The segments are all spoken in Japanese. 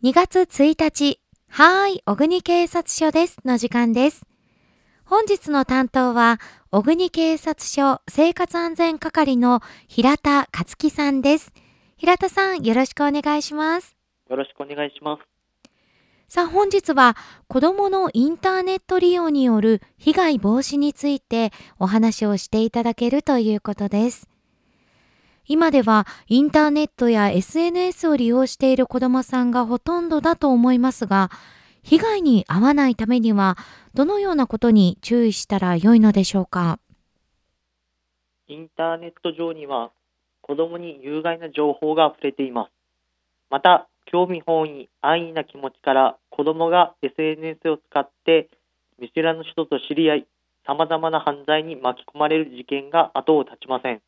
2月1日、小国警察署ですの時間です。本日の担当は、小国警察署生活安全係の平田克樹さんです。平田さん、よろしくお願いします。 よろしくお願いします。 さあ、本日は子どものインターネット利用による被害防止についてお話をしていただけるということです。今ではインターネットや SNS を利用している子どもさんがほとんどだと思いますが、被害に遭わないためにはどのようなことに注意したら良いのでしょうか。 インターネット上には子供に有害な情報が溢れています。また、興味本位、安易な気持ちから子供が SNS を使って見知らぬ人と知り合い、様々な犯罪に巻き込まれる事件が後を絶ちません。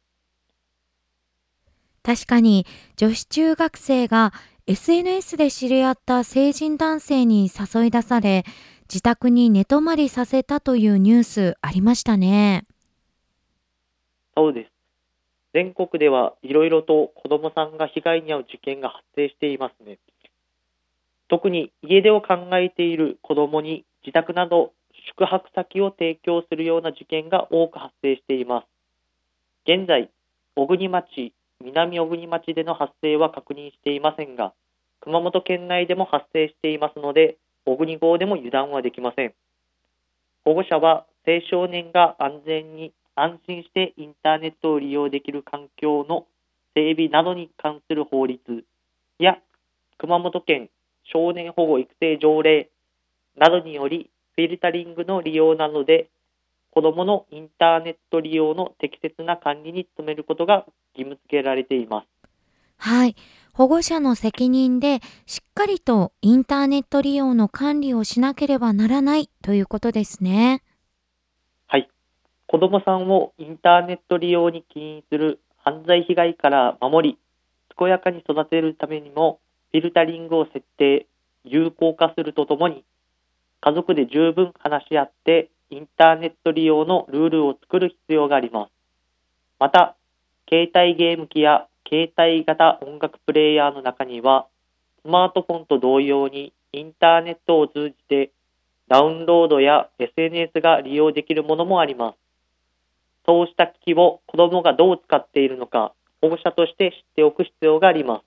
確かに女子中学生が SNS で知り合った成人男性に誘い出され、自宅に寝泊まりさせたというニュースありましたね。 そうです。全国ではいろいろと子供さんが被害に遭う事件が発生していますね。特に家出を考えている子供に自宅など宿泊先を提供するような事件が多く発生しています。現在、小国町、南小国町での発生は確認していませんが、熊本県内でも発生していますので、小国号でも油断はできません。保護者は青少年が安全に安心してインターネットを利用できる環境の整備などに関する法律や熊本県少年保護育成条例などによりフィルタリングの利用などで子どものインターネット利用の適切な管理に努めることが義務付けられています。 はい。保護者の責任でしっかりとインターネット利用の管理をしなければならないということですね。 はい。子どもさんをインターネット利用に起因する犯罪被害から守り、健やかに育てるためにも、フィルタリングを設定、有効化するとともに、家族で十分話し合って、インターネット利用のルールを作る必要があります。また、携帯ゲーム機や携帯型音楽プレイヤーの中には、スマートフォンと同様にインターネットを通じてダウンロードや SNS が利用できるものもあります。そうした機器を子どもがどう使っているのか、保護者として知っておく必要があります。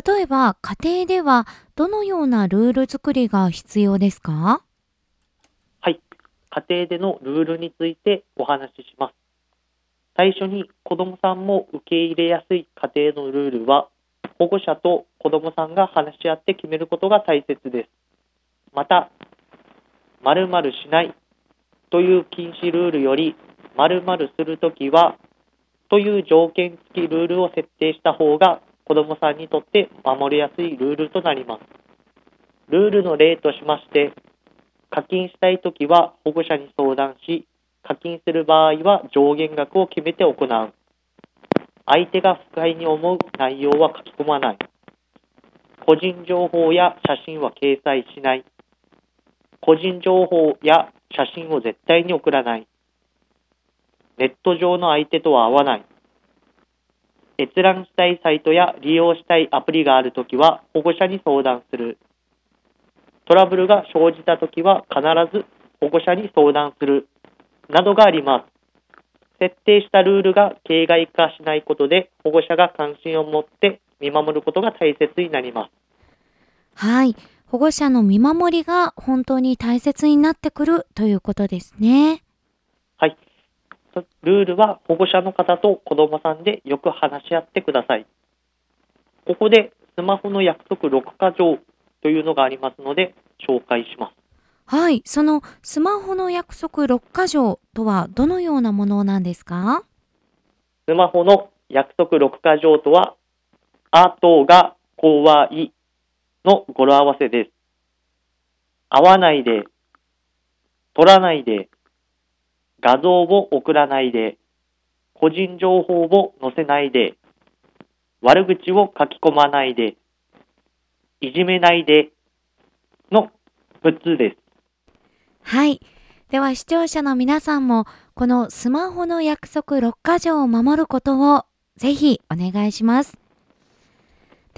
例えば家庭ではどのようなルール作りが必要ですか？ はい。家庭でのルールについてお話しします。最初に子どもさんも受け入れやすい家庭のルールは、保護者と子どもさんが話し合って決めることが大切です。また、〇〇しないという禁止ルールより、〇〇するときはという条件付きルールを設定した方が子どもさんにとって守りやすいルールとなります。ルールの例としまして、課金したいときは保護者に相談し、課金する場合は上限額を決めて行う。相手が不快に思う内容は書き込まない。個人情報や写真は掲載しない。個人情報や写真を絶対に送らない。ネット上の相手とは会わない。閲覧したいサイトや利用したいアプリがあるときは保護者に相談する。トラブルが生じたときは必ず保護者に相談する。などがあります。設定したルールが形骸化しないことで保護者が関心を持って見守ることが大切になります。 はい。保護者の見守りが本当に大切になってくるということですね。 はい。ルールは保護者の方と子どもさんでよく話し合ってください。ここでスマホの約束6か条というのがありますので紹介します。 はい。そのスマホの約束6か条とはどのようなものなんですか？ スマホの約束6か条とは、後が怖いの語呂合わせです。会わないで、撮らないで、画像を送らないで、個人情報を載せないで、悪口を書き込まないで、いじめないでの6つです。 はい。では視聴者の皆さんもこのスマホの約束6か条を守ることをぜひお願いします。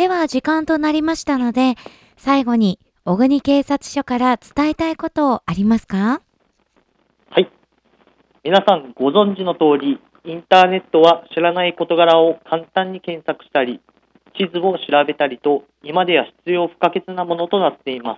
では時間となりましたので、最後に小国警察署から伝えたいことありますか？ はい。皆さんご存知の通り、インターネットは知らない事柄を簡単に検索したり、地図を調べたりと、今では必要不可欠なものとなっています。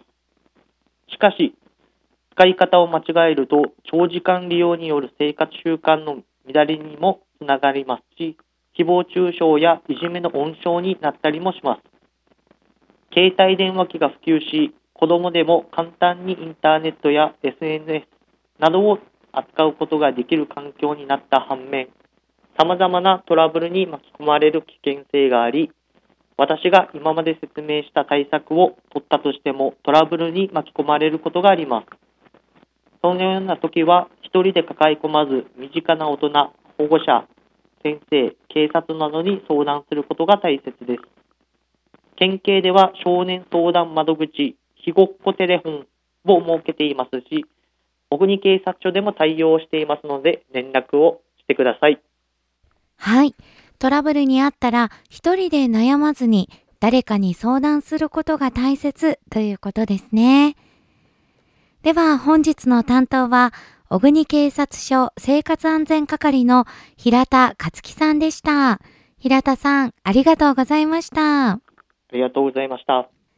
しかし、使い方を間違えると、長時間利用による生活習慣の乱れにもつながりますし、誹謗中傷やいじめの温床になったりもします。携帯電話機が普及し、子供でも簡単にインターネットや SNS などを扱うことができる環境になった反面、様々なトラブルに巻き込まれる危険性があり、私が今まで説明した対策を取ったとしてもトラブルに巻き込まれることがあります。そのような時は一人で抱え込まず、身近な大人、保護者、先生、警察などに相談することが大切です。県警では少年相談窓口、ひごっこテレフォンを設けていますし、小国警察署でも対応していますので連絡をしてください。 はい。トラブルにあったら一人で悩まずに誰かに相談することが大切ということですね。では本日の担当は小国警察署生活安全係の平田克樹さんでした。平田さん、ありがとうございました。 ありがとうございました。